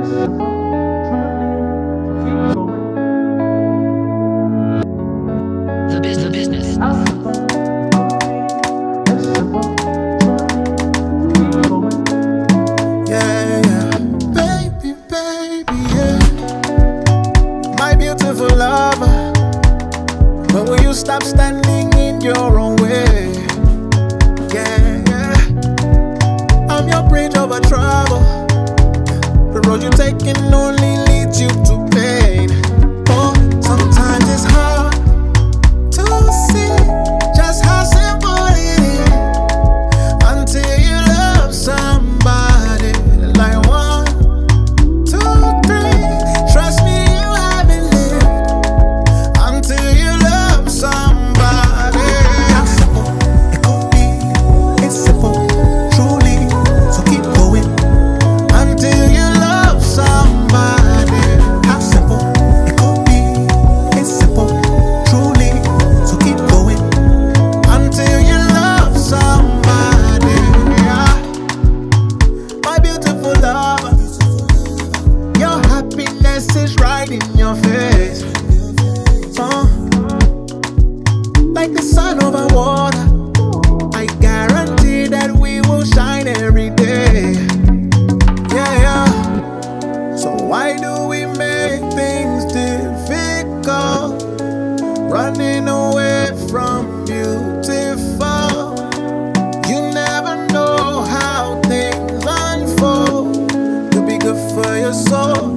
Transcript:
The business. Yeah, yeah. Baby, baby, yeah. My beautiful lover, when will you stop standing in your own way? Yeah, yeah. I'm your bridge over trouble. The road you're taking only leads you to pain. Oh, sometimes it's hard to see just how simple it is until you love somebody like 1, 2, 3. Trust me, you haven't lived until you love somebody. How simple it could be, it's simple, truly. So keep going until you love somebody. How simple it could be, it's simple, truly. So keep going until you love somebody. Yeah. My beautiful lover, your happiness is right in your face. Like the sun over water, I guarantee that we will shine every day. Yeah, yeah. So why do we make things difficult? Running away from beautiful. You never know how things unfold. Could be good for your soul.